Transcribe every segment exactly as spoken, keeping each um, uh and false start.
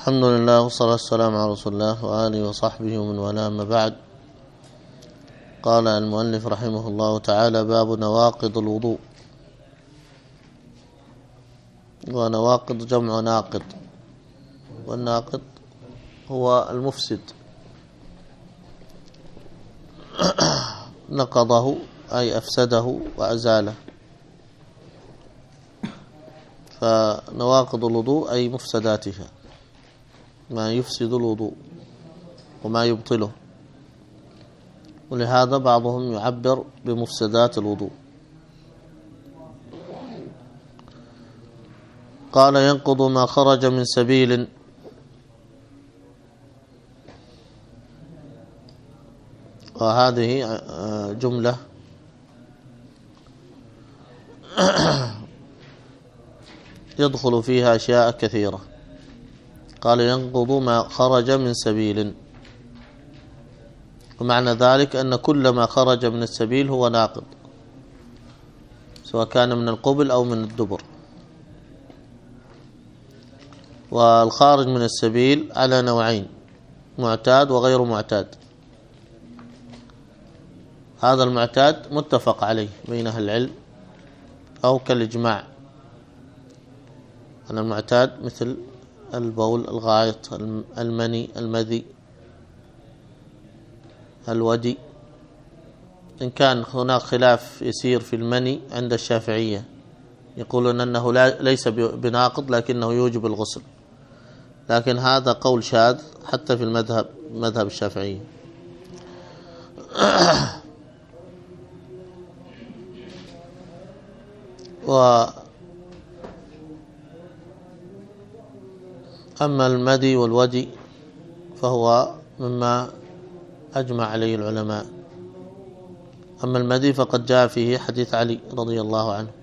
الحمد لله والصلاة والسلام على رسول الله وآله وصحبه ومن والاه، ما بعد. قال المؤلف رحمه الله تعالى: باب نواقض الوضوء. ونواقض جمع ناقض، والناقض هو المفسد. نقضه أي أفسده وأزاله. فنواقض الوضوء أي مفسداتها، ما يفسد الوضوء وما يبطله، ولهذا بعضهم يعبر بمفسدات الوضوء. قال: ينقض ما خرج من سبيل. وهذه جملة يدخل فيها أشياء كثيرة. قال: ينقض ما خرج من سبيل، ومعنى ذلك أن كل ما خرج من السبيل هو ناقض، سواء كان من القبل أو من الدبر. والخارج من السبيل على نوعين: معتاد وغير معتاد. هذا المعتاد متفق عليه بين أهل العلم أو كالإجماع أن المعتاد مثل البول، الغائط، المني، المذي، الودي. إن كان هناك خلاف يسير في المني عند الشافعية، يقولون أنه ليس بناقض لكنه يوجب الغسل، لكن هذا قول شاذ حتى في المذهب مذهب الشافعية. و أما المدي والودي فهو مما أجمع عليه العلماء. أما المدي فقد جاء فيه حديث علي رضي الله عنه،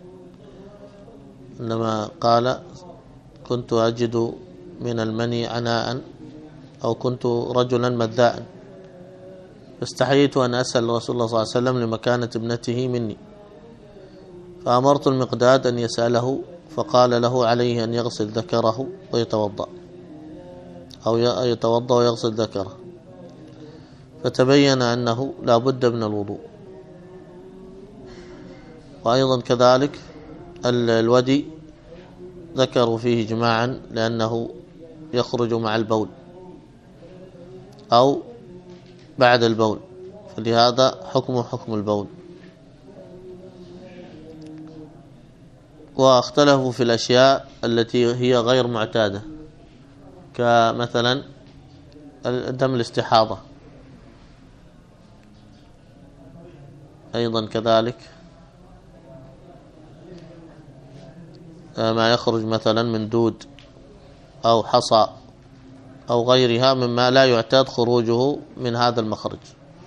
عندما قال: كنت أجد من المني عناء، أو كنت رجلا مذاء، فاستحييت أن أسأل رسول الله صلى الله عليه وسلم لمكانة ابنته مني، فأمرت المقداد أن يسأله، فقال له: عليه أن يغسل ذكره ويتوضأ، أو يتوضأ ويغسل ذكره. فتبين أنه لا بد من الوضوء. وأيضا كذلك الودي ذكروا فيه جماعا لأنه يخرج مع البول أو بعد البول، فلهذا حكمه حكم البول. واختلفوا في الأشياء التي هي غير معتادة، كمثلا دم الاستحاضة، أيضا كذلك ما يخرج مثلا من دود أو حصى أو غيرها مما لا يعتاد خروجه من هذا المخرج.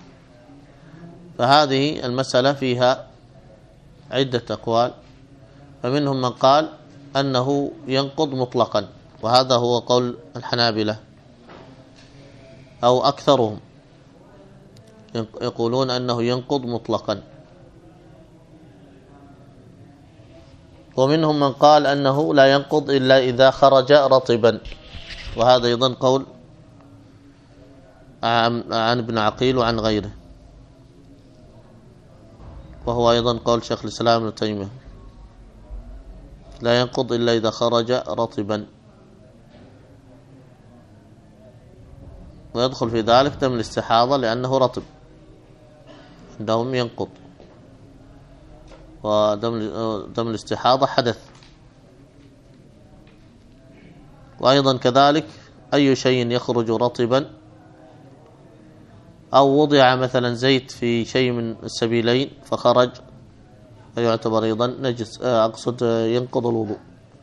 فهذه المسألة فيها عدة أقوال، فمنهم من قال أنه ينقض مطلقا، وهذا هو قول الحنابلة أو أكثرهم، يقولون أنه ينقض مطلقا. ومنهم من قال أنه لا ينقض إلا إذا خرج رطبا، وهذا أيضا قول عن ابن عقيل وعن غيره، وهو أيضا قول شيخ الإسلام ابن تيمية: لا ينقض إلا إذا خرج رطبا. ويدخل في ذلك دم الاستحاضة لأنه رطب عندهم ينقض، ودم دم الاستحاضة حدث. وأيضا كذلك أي شيء يخرج رطبا، أو وضع مثلا زيت في شيء من السبيلين فخرج، فيعتبر أيضا نجس، أقصد ينقض الوضوء.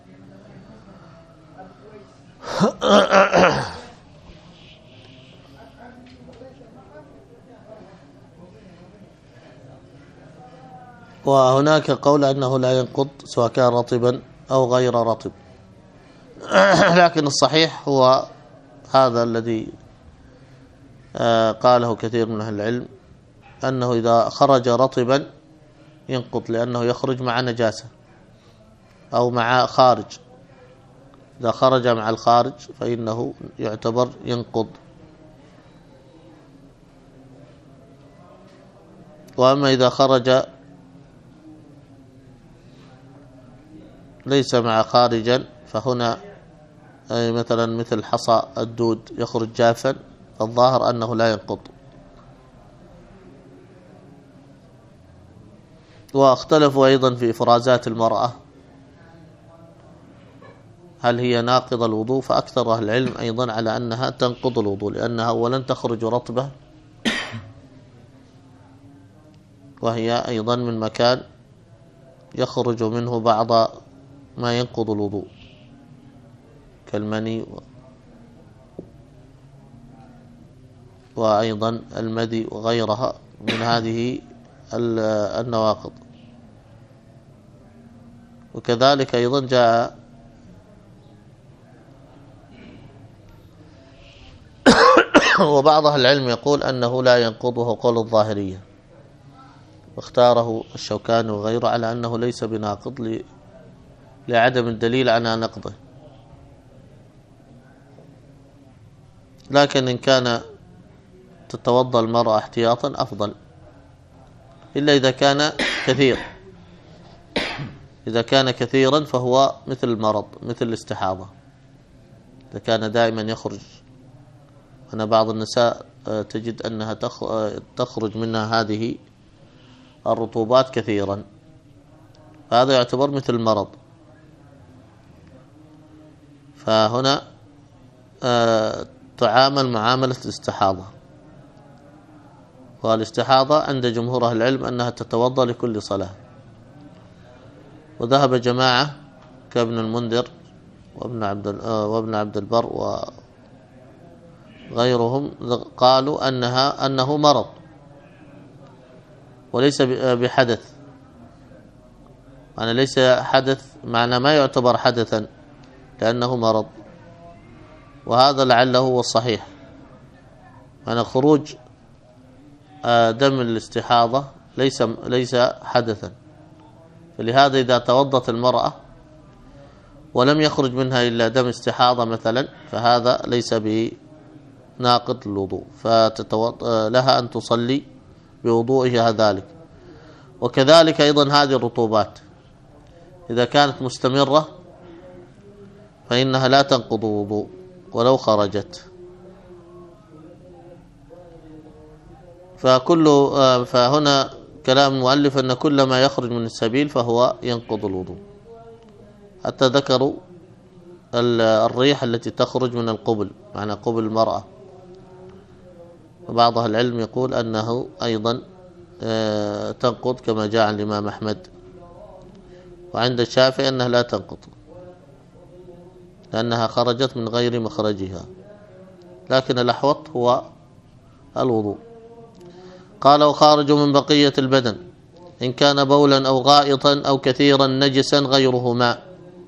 وهناك قول أنه لا ينقض سواء كان رطبا أو غير رطب، لكن الصحيح هو هذا الذي قاله كثير من أهل العلم، أنه إذا خرج رطبا ينقض، لأنه يخرج مع نجاسة أو مع خارج، إذا خرج مع الخارج فإنه يعتبر ينقض. وأما إذا خرج ليس مع خارجا فهنا أي مثلا مثل حصى الدود يخرج جافا، فالظاهر أنه لا ينقض. واختلفوا أيضا في إفرازات المرأة هل هي ناقضة الوضوء، فأكثر أهل العلم أيضا على أنها تنقض الوضوء، لأنها أولا تخرج رطبة، وهي أيضا من مكان يخرج منه بعض ما ينقض الوضوء كالمني وأيضا المدي وغيرها من هذه النواقض. وكذلك أيضا جاء وبعض أهل العلم يقول أنه لا ينقضه قول الظاهرية، واختاره الشوكاني وغيره على أنه ليس بناقض لعدم الدليل على نقضه. لكن إن كان تتوضأ المرأة احتياطا أفضل، إلا إذا كان كثير. إذا كان كثيرا فهو مثل المرض، مثل الاستحاضة، إذا كان دائما يخرج. أنا بعض النساء تجد أنها تخرج منها هذه الرطوبات كثيرا، هذا يعتبر مثل المرض. فهنا تعامل معاملة الاستحاضة. والاستحاضة عند جمهور أهل العلم أنها تتوضأ لكل صلاة، وذهب جماعة كابن المنذر وابن عبد وابن عبد البر وغيرهم قالوا أنها أنه مرض وليس بحدث، معنى ليس حدث، معنى ما يعتبر حدثا لأنه مرض. وهذا لعله هو الصحيح، معنى خروج دم الاستحاضة ليس ليس حدثا. فلهذا إذا توضت المرأة ولم يخرج منها إلا دم استحاضة مثلا، فهذا ليس بناقض الوضوء، فلها أن تصلي بوضوئها ذلك. وكذلك أيضا هذه الرطوبات إذا كانت مستمرة فإنها لا تنقض الوضوء ولو خرجت. فكل فهنا كلام المؤلف أن كل ما يخرج من السبيل فهو ينقض الوضوء، حتى ذكروا الريح التي تخرج من القبل، معنى قبل المرأة. وبعض أهل العلم يقول أنه أيضا تنقض كما جاء عن الإمام أحمد، وعند الشافعي أنها لا تنقض لأنها خرجت من غير مخرجها، لكن الأحوط هو الوضوء. قال وخارج من بقية البدن إن كان بولا أو غائطا أو كثيرا نجسا غيره ماء.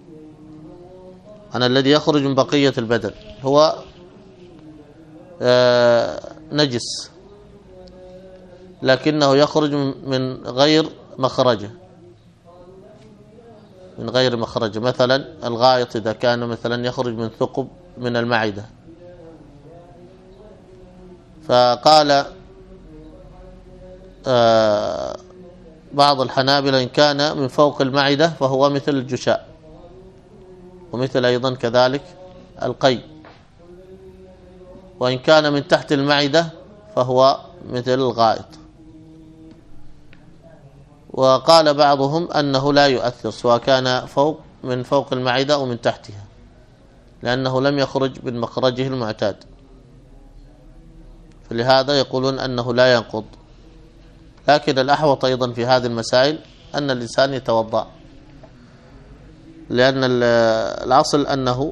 أنا الذي يخرج من بقية البدن هو نجس لكنه يخرج من غير مخرجه، من غير مخرجه. مثلا الغائط إذا كان مثلا يخرج من ثقب من المعدة، فقال بعض الحنابلة إن كان من فوق المعدة فهو مثل الجشاء، ومثل أيضا كذلك القي، وإن كان من تحت المعدة فهو مثل الغائط. وقال بعضهم أنه لا يؤثر سواء كان فوق من فوق المعدة أو من تحتها، لأنه لم يخرج من مخرجه المعتاد، فلهذا يقولون أنه لا ينقض. لكن الأحوط أيضا في هذه المسائل أن الإنسان يتوضأ، لأن الأصل أنه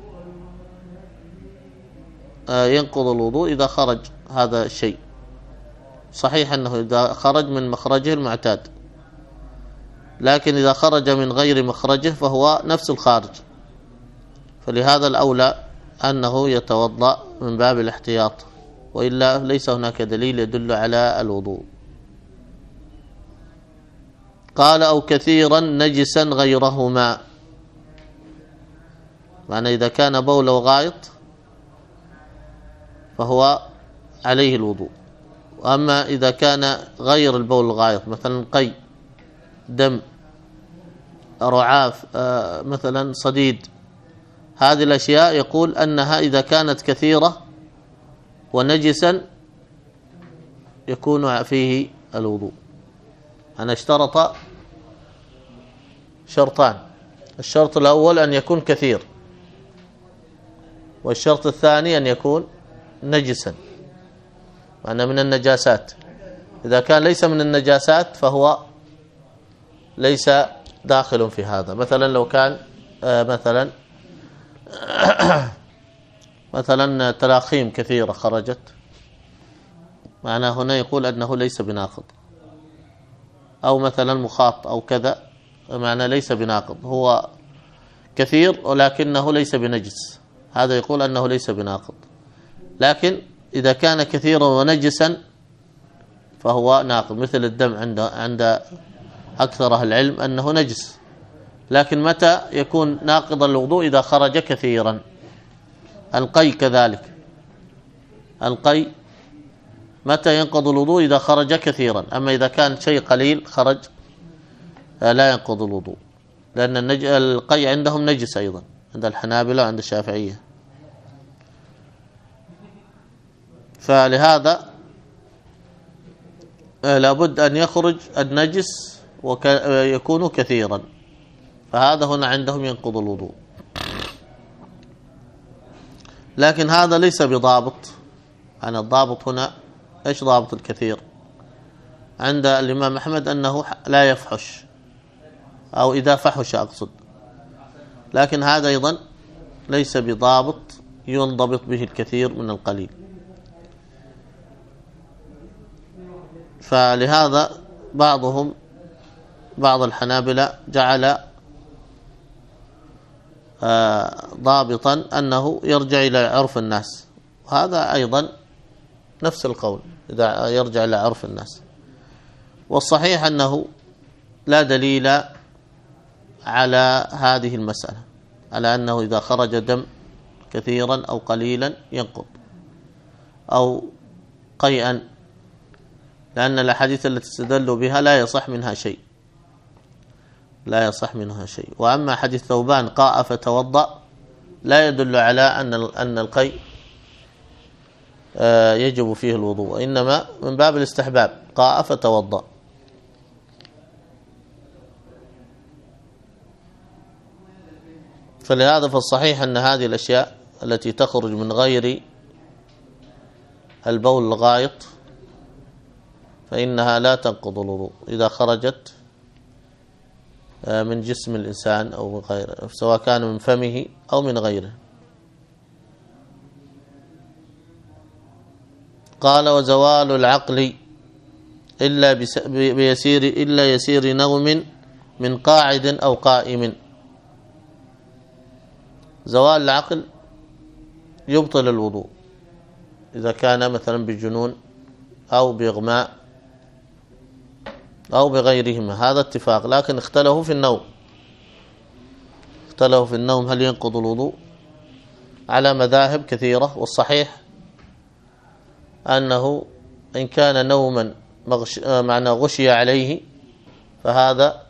ينقض الوضوء إذا خرج هذا الشيء. صحيح أنه إذا خرج من مخرجه المعتاد، لكن إذا خرج من غير مخرجه فهو نفس الخارج، فلهذا الأولى أنه يتوضأ من باب الاحتياط، وإلا ليس هناك دليل يدل على الوضوء. قال أو كثيرا نجسا غيرهما. معنى إذا كان بول وغائط فهو عليه الوضوء. وأما إذا كان غير البول والغائط مثلا قي، دم، رعاف، آه مثلا صديد، هذه الأشياء يقول أنها إذا كانت كثيرة ونجسا يكون فيه الوضوء. أنا اشترط شرطان: الشرط الأول أن يكون كثير، والشرط الثاني أن يكون نجسا، معنى من النجاسات. إذا كان ليس من النجاسات فهو ليس داخل في هذا. مثلا لو كان آه مثلا مثلا تراخيم كثيرة خرجت، معناه هنا يقول أنه ليس بناقض. أو مثلا مخاط أو كذا، معناه ليس بناقض، هو كثير ولكنه ليس بنجس، هذا يقول أنه ليس بناقض. لكن إذا كان كثيرا ونجسا فهو ناقض، مثل الدم عند عند أكثر أهل العلم أنه نجس. لكن متى يكون ناقضا للوضوء؟ إذا خرج كثيرا. القي كذلك، القي متى ينقض الوضوء؟ إذا خرج كثيرا. أما إذا كان شيء قليل خرج لا ينقض الوضوء، لأن النج... القي عندهم نجس أيضا، عند الحنابلة وعند الشافعية. فلهذا لابد أن يخرج النجس ويكون وك... كثيرا، فهذا هنا عندهم ينقض الوضوء. لكن هذا ليس بضابط. أنا الضابط هنا إيش ضابط الكثير؟ عند الإمام أحمد أنه لا يفحش، أو إذا فحش أقصد. لكن هذا أيضا ليس بضابط ينضبط به الكثير من القليل. فلهذا بعضهم بعض الحنابلة جعل ضابطا أنه يرجع إلى عرف الناس، وهذا أيضا نفس القول، إذا يرجع إلى عرف الناس. والصحيح أنه لا دليل على هذه المسألة، على أنه إذا خرج دم كثيرا أو قليلا ينقض، أو قيئا، لأن الأحاديث التي استدلوا بها لا يصح منها شيء، لا يصح منها شيء. وأما حديث ثوبان قاء فتوضأ لا يدل على أن أن القيء يجب فيه الوضوء، وإنما من باب الاستحباب، قاء فتوضأ. فلهذا فالصحيح أن هذه الأشياء التي تخرج من غير البول الغائط فإنها لا تنقض الوضوء إذا خرجت من جسم الإنسان أو من غيره، سواء كان من فمه أو من غيره. قال: وزوال العقل إلا بيسير إلا يسير نوم من قاعد أو قائم. زوال العقل يبطل الوضوء إذا كان مثلا بجنون أو بإغماء أو بغيرهما، هذا اتفاق. لكن اختلفوا في النوم، اختلفوا في النوم هل ينقض الوضوء على مذاهب كثيرة. والصحيح أنه إن كان نوما مغش... معنى غشي عليه فهذا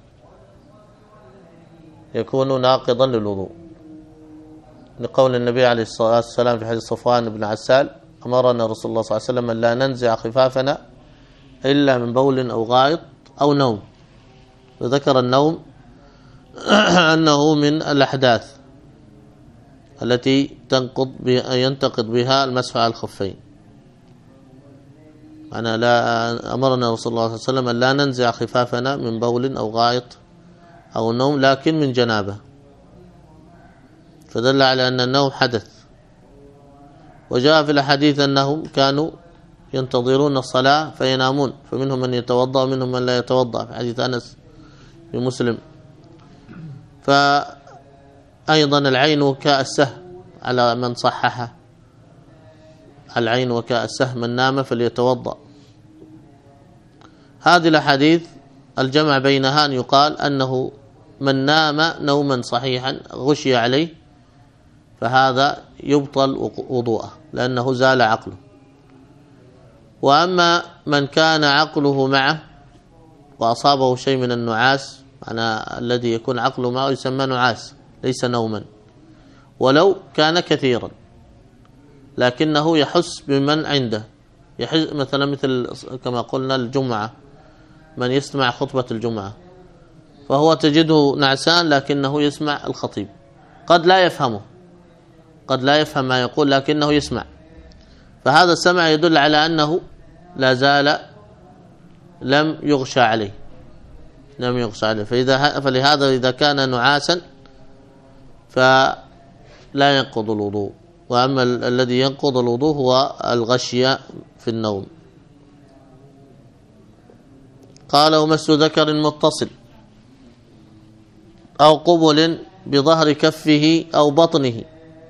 يكون ناقضا للوضوء، لقول النبي عليه الصلاة والسلام في حديث صفوان بن عسال: أمرنا رسول الله صلى الله عليه وسلم أن لا ننزع خفافنا إلا من بول أو غائط أو نوم. وذكر النوم أنه من الأحداث التي تنقض ينتقض بها المسح على الخفين. أنا لا أمرنا رسول الله صلى الله عليه وسلم أن لا ننزع خفافنا من بول أو غائط أو نوم، لكن من جنابه، فدل على أن النوم حدث. وجاء في الحديث أنهم كانوا ينتظرون الصلاة فينامون، فمنهم من يتوضأ ومنهم من لا يتوضأ، في حديث أنس في مسلم. فأيضا العين وكاء السهم على من صححه، العين وكاء السهم، من نام فليتوضأ. هذه الأحاديث الجمع بينها أن يقال أنه من نام نوما صحيحا غشي عليه فهذا يبطل وضوءه لأنه زال عقله. وأما من كان عقله معه وأصابه شيء من النعاس، معنى الذي يكون عقله معه يسمى نعاس ليس نوما، ولو كان كثيرا لكنه يحس بمن عنده، يحس مثلا مثل كما قلنا الجمعة، من يسمع خطبة الجمعة فهو تجده نعسان لكنه يسمع الخطيب، قد لا يفهمه، قد لا يفهم ما يقول لكنه يسمع، فهذا السمع يدل على أنه لا زال لم يغشى عليه، لم يغشى عليه. فإذا فلهذا إذا كان نعاسا فلا ينقض الوضوء. وأما الذي ينقض الوضوء هو الغشي في النوم. قال: ومس ذكر متصل أو قبل بظهر كفه أو بطنه.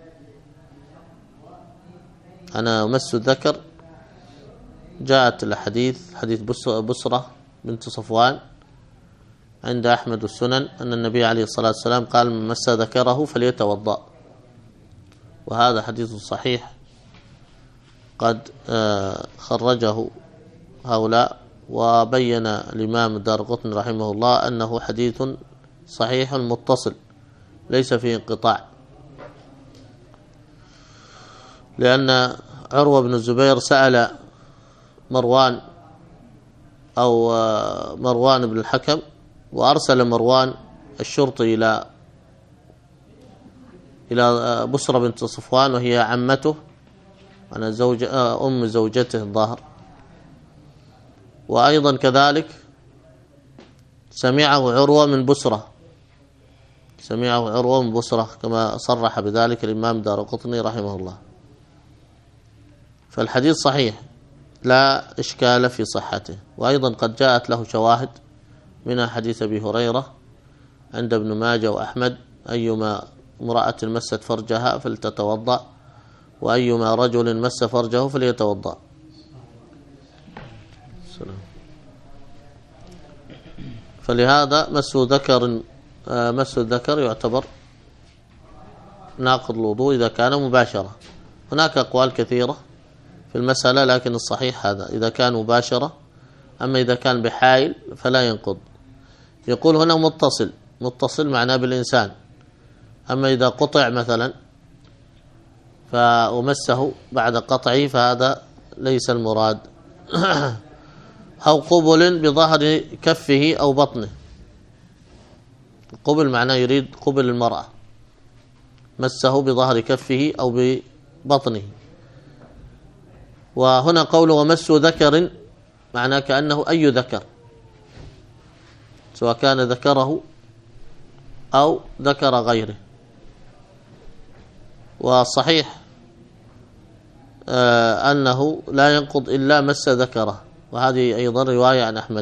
أنا مس الذكر جاءت الحديث حديث بسرة بنت صفوان عند أحمد السنن أن النبي عليه الصلاة والسلام قال: من مس ذكره فليتوضأ، وهذا حديث صحيح قد خرجه هؤلاء، وبين الإمام الدارقطني رحمه الله أنه حديث صحيح متصل ليس فيه انقطاع، لأن عروة بن الزبير سأل مروان أو مروان بن الحكم، وأرسل مروان الشرطي إلى إلى بسرة بنت صفوان وهي عمته، أنا زوج أم زوجته الظاهر، وأيضا كذلك سمعه عروة من بسرة، سمعه عروة من بسرة كما صرح بذلك الإمام الدارقطني رحمه الله. فالحديث صحيح لا إشكال في صحته. وأيضا قد جاءت له شواهد منها حديث أبي هريرة عند ابن ماجه وأحمد: أيما امرأة مست فرجها فلتتوضأ، وأيما رجل مس فرجه فليتوضأ. فلهذا مس ذكر مس الذكر يعتبر ناقض الوضوء إذا كان مباشرة. هناك أقوال كثيرة في المسألة، لكن الصحيح هذا إذا كان مباشرة. أما إذا كان بحائل فلا ينقض. يقول هنا متصل، متصل معناه بالإنسان. أما إذا قطع مثلا فأمسه بعد قطعه فهذا ليس المراد. أو قبل بظهر كفه أو بطنه. قبل معناه يريد قبل المرأة، مسه بظهر كفه أو ببطنه. وهنا قوله ومس ذكر معناه كأنه أي ذكر، سواء كان ذكره أو ذكر غيره. والصحيح آه أنه لا ينقض إلا مس ذكره، وهذه أيضا رواية عن أحمد،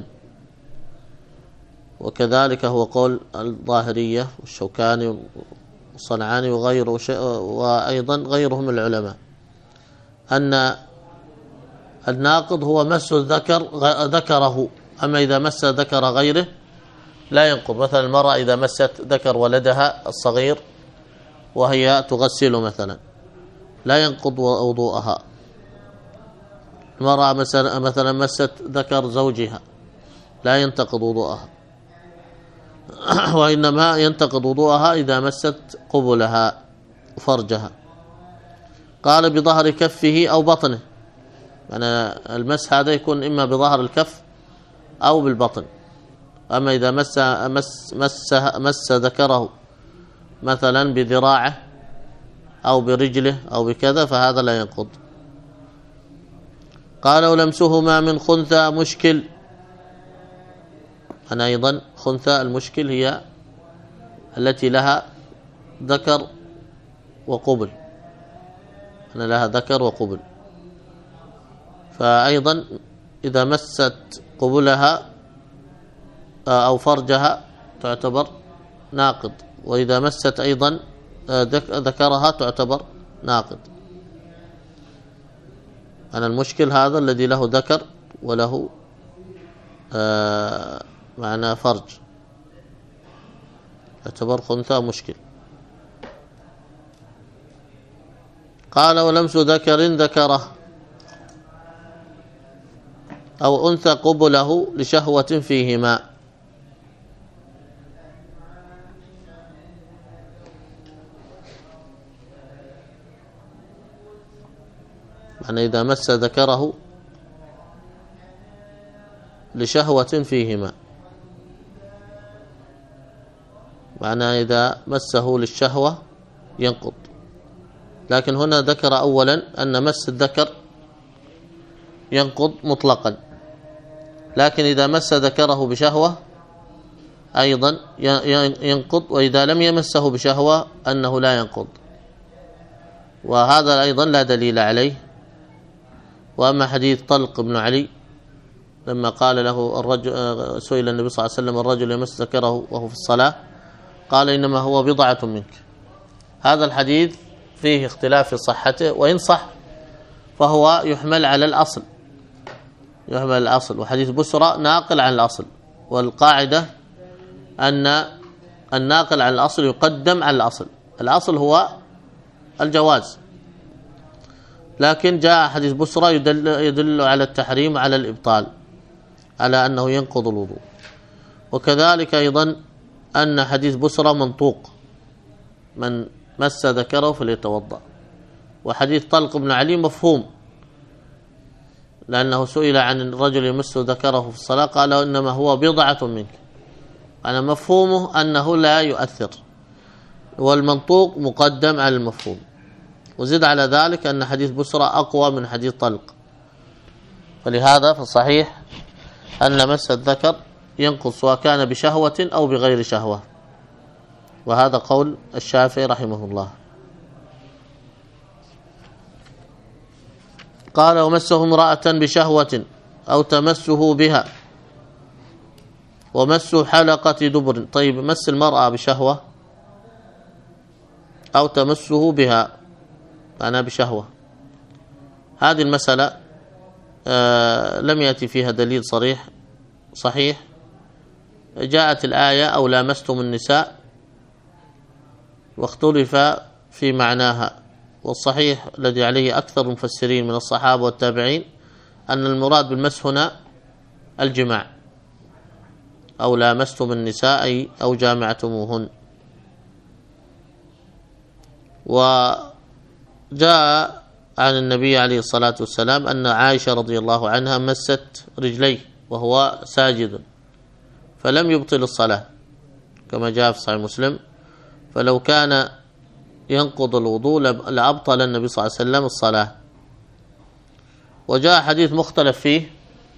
وكذلك هو قول الظاهرية والشوكاني والصنعاني وغيره، وأيضا غيرهم العلماء، أن الناقض هو مس الذكر ذكره. أما إذا مس ذكر غيره لا ينقض. مثلا المرأة إذا مست ذكر ولدها الصغير وهي تغسل مثلا لا ينقض وضوءها. المرأة مثلا مست ذكر زوجها لا ينتقض وضوءها، وإنما ينتقض وضوءها إذا مست قبلها وفرجها. قال بظهر كفه أو بطنه، يعني المس هذا يكون إما بظهر الكف أو بالبطن. أما إذا مس مس مس, مس ذكره مثلا بذراعه أو برجله أو بكذا فهذا لا ينقض. قال ولمسهما من خنثى مشكل. أنا أيضا خنثى المشكل هي التي لها ذكر وقبل، أنا لها ذكر وقبل، فأيضا إذا مست قبلها أو فرجها تعتبر ناقض، وإذا مست أيضا ذكرها تعتبر ناقض. أنا المشكل هذا الذي له ذكر وله آه معنى فرج يعتبر خنثى مشكل. قال ولمس ذكر ذكره أو أنثى قبله لشهوة فيهما. يعني إذا مس ذكره لشهوة فيهما، معنى إذا مسه للشهوة ينقض. لكن هنا ذكر أولا أن مس الذكر ينقض مطلقا، لكن إذا مس ذكره بشهوة أيضا ينقض، وإذا لم يمسه بشهوة أنه لا ينقض، وهذا أيضا لا دليل عليه. وأما حديث طلق بن علي لما قال له الرجل، سئل النبي صلى الله عليه وسلم الرجل يمس ذكره وهو في الصلاة قال إنما هو بضعة منك، هذا الحديث فيه اختلاف في صحته، وإن صح فهو يحمل على الأصل، يحمل الأصل. وحديث بسرى ناقل عن الأصل، والقاعدة أن الناقل عن الأصل يقدم على الأصل، الأصل هو الجواز، لكن جاء حديث بسرى يدل, يدل على التحريم على الإبطال، على أنه ينقض الوضوء. وكذلك أيضا أن حديث بسرى منطوق، من مس ذكره فليتوضأ. وحديث طلق بن علي مفهوم، لأنه سئل عن الرجل يمس ذكره في الصلاة قال إنما هو بضعة منك، أنا مفهومه أنه لا يؤثر، والمنطوق مقدم على المفهوم. وزد على ذلك أن حديث بسرى أقوى من حديث طلق، فلهذا فالصحيح أن مس الذكر ينقض سواء كان بشهوة أو بغير شهوة، وهذا قول الشافعي رحمه الله. قال ومسه امرأة بشهوة أو تمسه بها، ومس حلقة دبر. طيب مس المرأة بشهوة أو تمسه بها أنا بشهوة، هذه المسألة آه لم يأتي فيها دليل صريح صحيح. جاءت الآية أو لامستم النساء واختلف في معناها، والصحيح الذي عليه أكثر المفسرين من الصحابة والتابعين أن المراد بالمس هنا الجماع، أو لامستم النساء أو جامعتموهن. وجاء عن النبي عليه الصلاة والسلام أن عائشة رضي الله عنها مست رجليه وهو ساجد فلم يبطل الصلاة كما جاء في صحيح مسلم، فلو كان ينقض الوضوء لأبطل النبي صلى الله عليه وسلم الصلاة. وجاء حديث مختلف فيه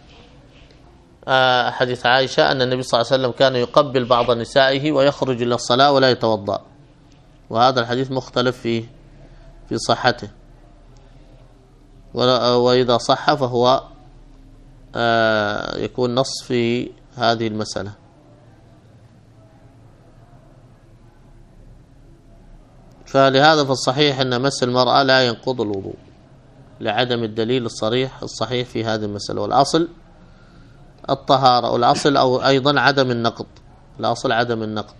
حديث عائشة أن النبي صلى الله عليه وسلم كان يقبل بعض نسائه ويخرج إلى الصلاة ولا يتوضأ، وهذا الحديث مختلف فيه في صحته، وإذا صح فهو يكون نص في هذه المسألة. فلهذا فالصحيح أن مس المرأة لا ينقض الوضوء لعدم الدليل الصريح الصحيح في هذه المسألة، والأصل الطهارة، والأصل أو أيضا عدم النقض، الأصل عدم النقض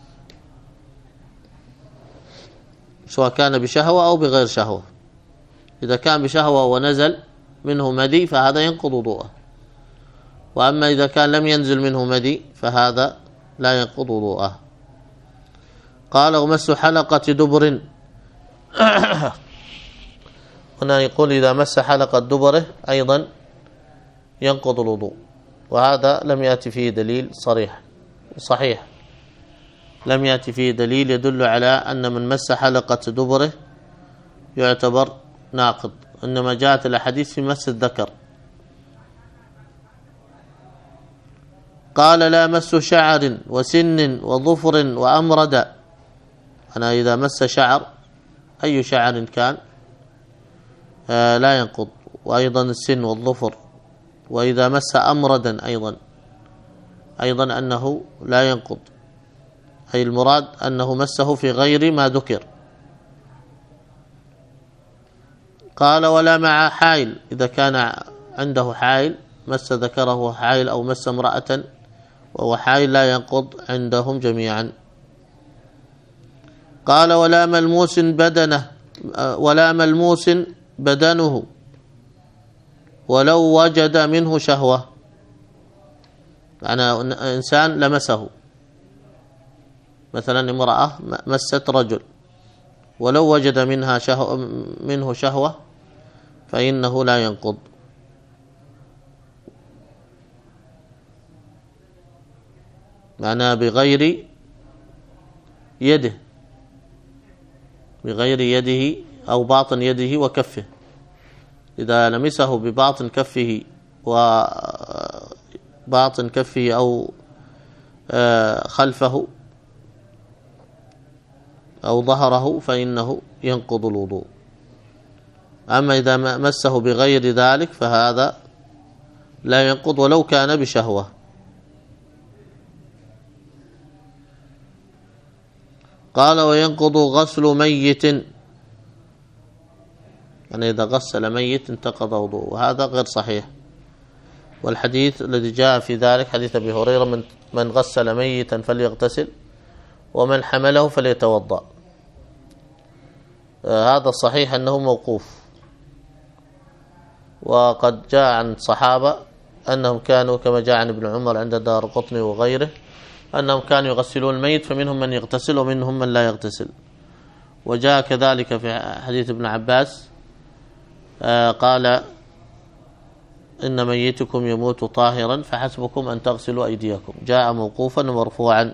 سواء كان بشهوة أو بغير شهوة. إذا كان بشهوة ونزل منه مدي فهذا ينقض وضوءه، وأما إذا كان لم ينزل منه مدي فهذا لا ينقض وضوءه. قال ومس حلقة دبر هنا يقول إذا مس حلقة دبره أيضا ينقض الوضوء، وهذا لم يأتي فيه دليل صريح صحيح، لم يأتي فيه دليل يدل على أن من مس حلقة دبره يعتبر ناقض، إنما جاءت الأحاديث في مس الذكر. قال لا مس شعر وسن وظفر وأمرد، أنا إذا مس شعر أي شعر كان آه لا ينقض، وأيضا السن والظفر. وإذا مس أمردا أيضا أيضا أنه لا ينقض، أي المراد أنه مسه في غير ما ذكر. قال ولا مع حائل، إذا كان عنده حائل مس ذكره حائل أو مس امرأة وهو حائل لا ينقض عندهم جميعا. قال ولا ملموس بدنه ولا ملموس بدنه ولو وجد منه شهوة، يعني إنسان لمسه، مثلا امرأة مست رجل ولو وجد منها شهوة منه شهوة فإنه لا ينقض. معناه بغير يده، بغير يده أو باطن يده وكفه، إذا لمسه بباطن كفه وباطن كفه أو خلفه أو ظهره فإنه ينقض الوضوء. أما إذا مسه بغير ذلك فهذا لا ينقض ولو كان بشهوة. قال وينقض غسل ميت، يعني إذا غسل ميت انتقض وضوءه، وهذا غير صحيح. والحديث الذي جاء في ذلك حديث أبي هريرة من, من غسل ميتا فليغتسل ومن حمله فليتوضأ. آه هذا الصحيح أنه موقوف، وقد جاء عن صحابة أنهم كانوا كما جاء عن ابن عمر عند دارقطني وغيره أنهم كانوا يغسلون الميت فمنهم من يغتسل ومنهم من لا يغتسل. وجاء كذلك في حديث ابن عباس آه قال إن ميتكم يموت طاهرا فحسبكم أن تغسلوا أيديكم، جاء موقوفا ومرفوعا،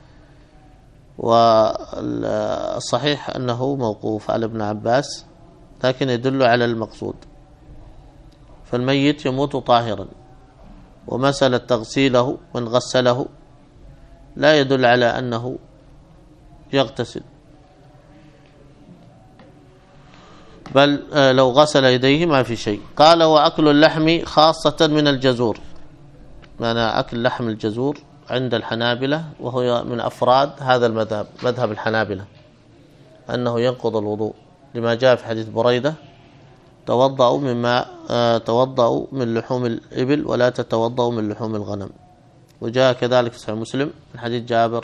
والصحيح أنه موقوف على ابن عباس لكن يدل على المقصود. فالميت يموت طاهرا، ومسألة تغسيله من غسله لا يدل على أنه يغتسل، بل لو غسل يديه ما في شيء. قال وأكل اللحم خاصة من الجزور، معنى أكل لحم الجزور عند الحنابلة وهو من أفراد هذا المذهب، مذهب الحنابلة، أنه ينقض الوضوء لما جاء في حديث بريدة توضأوا مما توضأوا من لحوم الإبل ولا تتوضأوا من لحوم الغنم. وجاء كذلك في صحيح مسلم من حديث جابر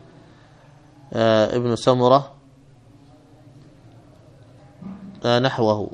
ابن سمرة نحوه.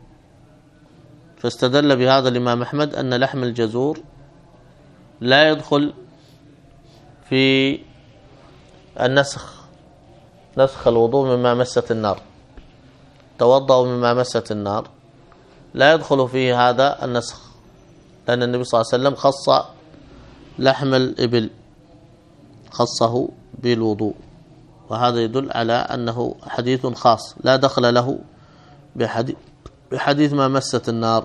فاستدل بهذا الإمام أحمد أن لحم الجزور لا يدخل في النسخ، نسخ الوضوء مما مست النار، توضأوا مما مست النار لا يدخل فيه هذا النسخ، لأن النبي صلى الله عليه وسلم خص لحم الإبل، خصه بالوضوء، وهذا يدل على أنه حديث خاص لا دخل له بحديث, بحديث ما مست النار.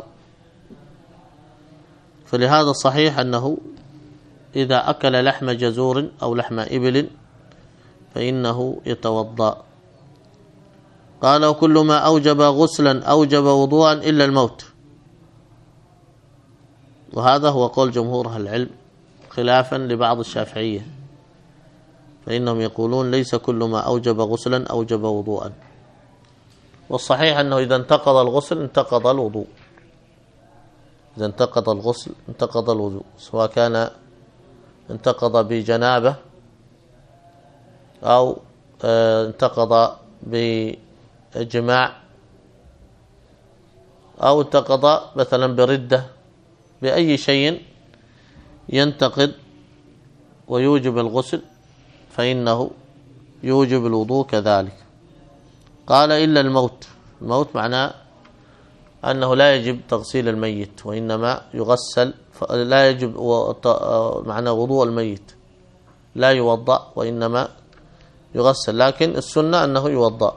فلهذا الصحيح أنه إذا أكل لحم جزور أو لحم إبل فإنه يتوضأ. قال وكل ما أوجب غسلا أوجب وضوءا إلا الموت، وهذا هو قول جمهور أهل العلم خلافا لبعض الشافعية، فإنهم يقولون ليس كل ما أوجب غسلا أوجب وضوءا، والصحيح أنه إذا انتقض الغسل انتقض الوضوء، إذا انتقض الغسل انتقض الوضوء، سواء كان انتقض بجنابة أو انتقض بجماع أو انتقض مثلا بردة، بأي شيء ينتقض ويوجب الغسل فإنه يوجب الوضوء كذلك. قال إلا الموت، الموت معناه أنه لا يجب تغسيل الميت وإنما يغسل، لا يجب معنى وضوء الميت لا يوضأ وإنما يغسل، لكن السنة أنه يوضأ.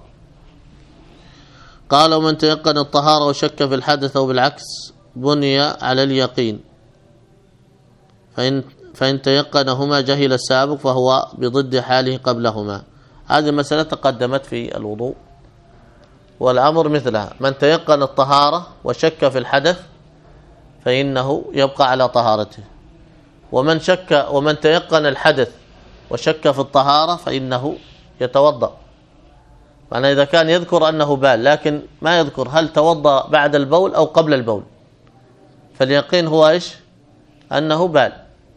قال ومن تيقن الطهارة وشك في الحدث أو بالعكس بني على اليقين، فإن, فإن تيقنهما جهل السابق فهو بضد حاله قبلهما. هذه المسألة تقدمت في الوضوء، والأمر مثلها، من تيقن الطهارة وشك في الحدث فإنه يبقى على طهارته، ومن شك ومن تيقن الحدث وشك في الطهارة فإنه يتوضأ. معنى إذا كان يذكر أنه بال لكن ما يذكر هل توضأ بعد البول أو قبل البول، فاليقين هو إيش؟ أنه بال،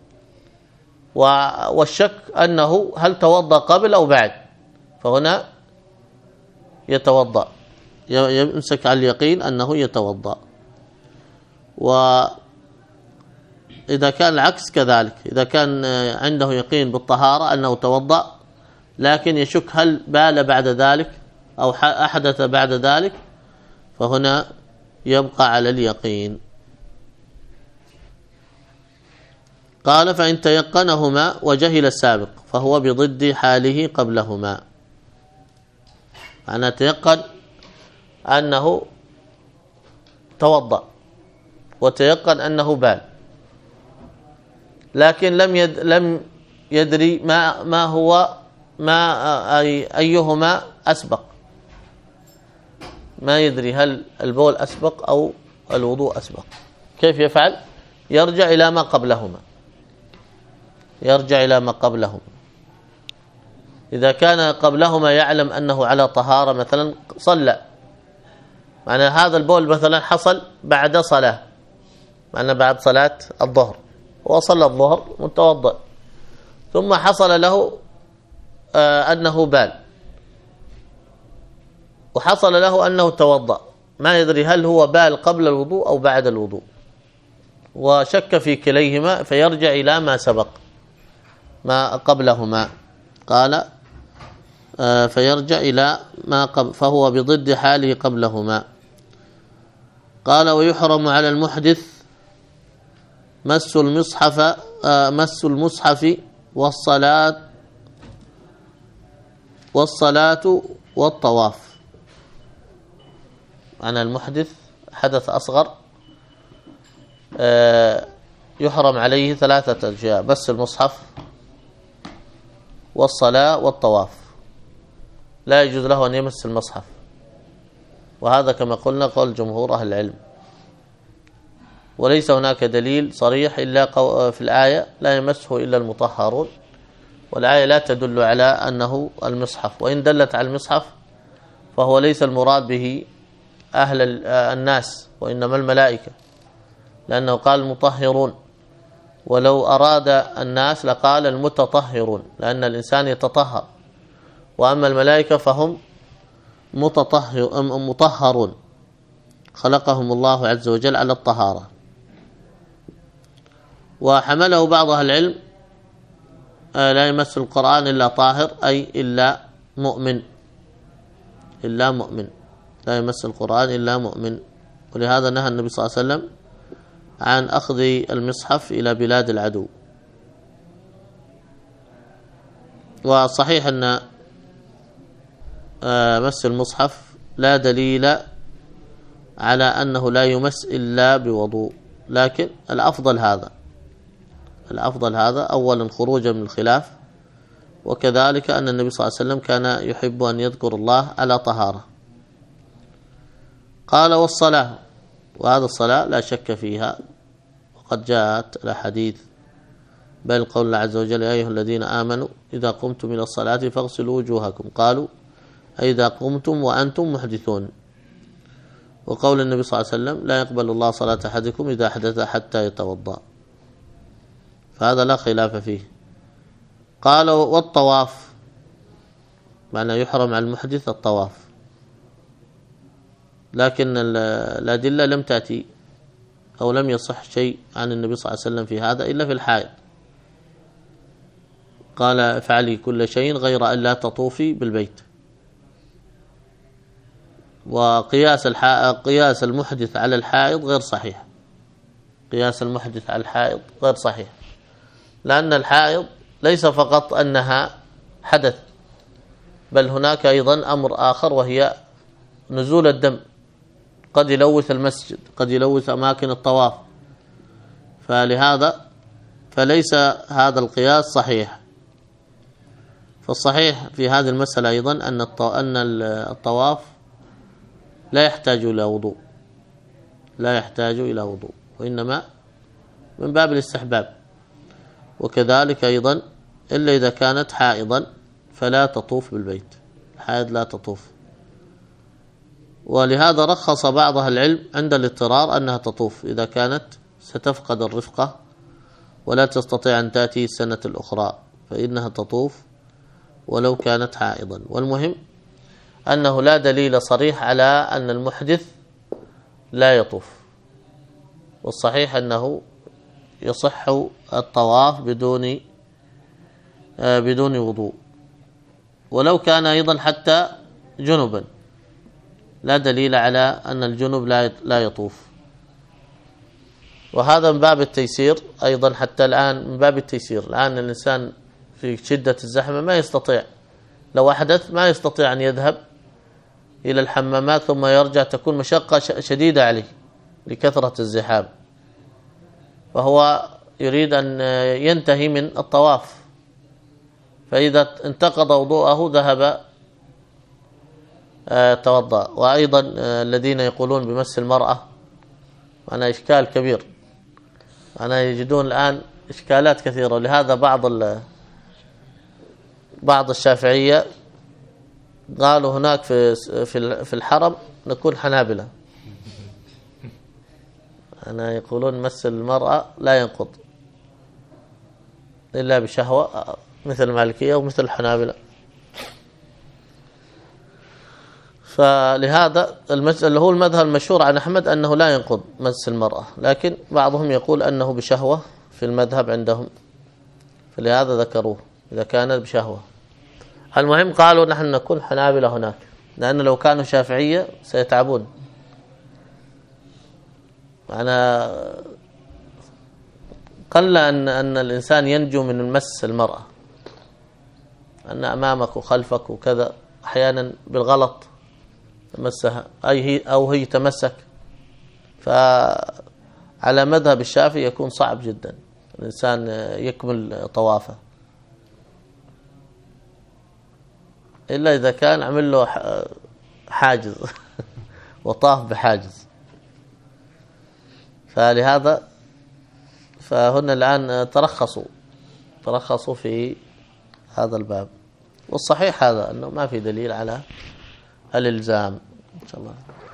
والشك أنه هل توضأ قبل أو بعد، فهنا يتوضأ. يمسك على اليقين أنه يتوضأ. وإذا كان العكس كذلك، إذا كان عنده يقين بالطهارة أنه توضأ لكن يشك هل بال بعد ذلك أو أحدث بعد ذلك، فهنا يبقى على اليقين. قال فإن تيقنهما وجهل السابق فهو بضد حاله قبلهما. أنا تيقن أنه توضأ وتيقن أنه بال، لكن لم يد لم يدري ما ما هو ما أي أيهما أسبق، ما يدري هل البول أسبق أو الوضوء أسبق. كيف يفعل؟ يرجع إلى ما قبلهما، يرجع إلى ما قبلهما. إذا كان قبلهما يعلم أنه على طهارة مثلا صلى، معنى هذا البول مثلا حصل بعد صلاة، معنى بعد صلاة الظهر، وصلى الظهر متوضئ، ثم حصل له آه أنه بال، وحصل له أنه توضأ، ما يدري هل هو بال قبل الوضوء أو بعد الوضوء، وشك في كليهما، فيرجع إلى ما سبق ما قبلهما. قال آه فيرجع إلى ما قبل فهو بضد حاله قبلهما. قال ويحرم على المحدث مس المصحف آه مس المصحف والصلاة والصلاة والطواف. أنا المحدث حدث أصغر آه يحرم عليه ثلاثة أشياء: مس المصحف والصلاة والطواف. لا يجوز له أن يمس المصحف، وهذا كما قلنا قول جمهور أهل العلم، وليس هناك دليل صريح إلا في الآية لا يمسه إلا المطهرون، والآية لا تدل على أنه المصحف، وإن دلت على المصحف فهو ليس المراد به أهل الناس وإنما الملائكة، لأنه قال المطهرون، ولو أراد الناس لقال المتطهرون، لأن الإنسان يتطهر، وأما الملائكة فهم متطهر مطهرون، خلقهم الله عز وجل على الطهارة. وحمله بعض أهل العلم لا يمس القرآن إلا طاهر، أي إلا مؤمن، إلا مؤمن، لا يمس القرآن إلا مؤمن. ولهذا نهى النبي صلى الله عليه وسلم عن أخذ المصحف إلى بلاد العدو. وصحيح أن مس المصحف لا دليل على أنه لا يمس إلا بوضوء، لكن الأفضل هذا، الأفضل هذا أولا خروجا من الخلاف، وكذلك أن النبي صلى الله عليه وسلم كان يحب أن يذكر الله على طهارة. قال والصلاة، وهذا الصلاة لا شك فيها، وقد جاءت الأحاديث، بل قول الله عز وجل يا أيها الذين آمنوا إذا قمتم إلى الصلاة فاغسلوا وجوهكم، قالوا أي إذا قمتم وأنتم محدثون. وقول النبي صلى الله عليه وسلم لا يقبل الله صلاة أحدكم إذا أحدث حتى يتوضأ، فهذا لا خلاف فيه. قال والطواف، معنى يحرم على المحدث الطواف، لكن الأدلة لم تأتي أو لم يصح شيء عن النبي صلى الله عليه وسلم في هذا إلا في الحائض. قال افعلي كل شيء غير أن لا تطوفي بالبيت. وقياس قياس المحدث على الحائض غير صحيح، قياس المحدث على الحائض غير صحيح، لأن الحائض ليس فقط أنها حدث، بل هناك أيضا أمر آخر وهي نزول الدم، قد يلوث المسجد، قد يلوث أماكن الطواف، فلهذا فليس هذا القياس صحيح. فالصحيح في هذه المسألة أيضا أن الطواف لا يحتاج إلى وضوء، لا يحتاج إلى وضوء، وإنما من باب الاستحباب. وكذلك أيضا إلا إذا كانت حائضا فلا تطوف بالبيت، حائض لا تطوف. ولهذا رخص بعض أهل العلم عند الاضطرار أنها تطوف إذا كانت ستفقد الرفقة ولا تستطيع أن تأتي السنة الأخرى، فإنها تطوف ولو كانت حائضا. والمهم أنه لا دليل صريح على أن المحدث لا يطوف، والصحيح أنه يصح الطواف بدون بدون وضوء، ولو كان أيضا حتى جنبا لا دليل على أن الجنب لا يطوف. وهذا من باب التيسير أيضا، حتى الآن من باب التيسير. الآن الإنسان في شدة الزحمة ما يستطيع، لو أحدث ما يستطيع أن يذهب إلى الحمامات ثم يرجع، تكون مشقة شديدة عليه لكثرة الزحام، فهو يريد أن ينتهي من الطواف، فإذا انتقض وضوءه ذهب توضأ. وأيضا الذين يقولون بمس المرأة، أنا إشكال كبير، أنا يجدون الآن إشكالات كثيرة، ولهذا بعض بعض الشافعية قالوا هناك في في الحرم نكون حنابلة، أنا يقولون مس المرأة لا ينقض إلا بشهوة، مثل المالكية ومثل الحنابلة. فلهذا اللي هو المذهب المشهور عن أحمد أنه لا ينقض مس المرأة، لكن بعضهم يقول أنه بشهوة في المذهب عندهم، فلهذا ذكروه إذا كانت بشهوة. المهم قالوا نحن نكون حنابلة هناك، لأن لو كانوا شافعية سيتعبون. أنا قل أن أن الإنسان ينجو من المس المرأة، أن أمامك وخلفك وكذا، أحيانا بالغلط تمسها أي هي أو هي تمسك، فعلى مذهب الشافعي يكون صعب جدا الإنسان يكمل طوافه، إلا إذا كان عمل له حاجز وطاف بحاجز. فلهذا فهن الآن ترخصوا ترخصوا في هذا الباب، والصحيح هذا أنه ما في دليل على الإلزام إن شاء الله.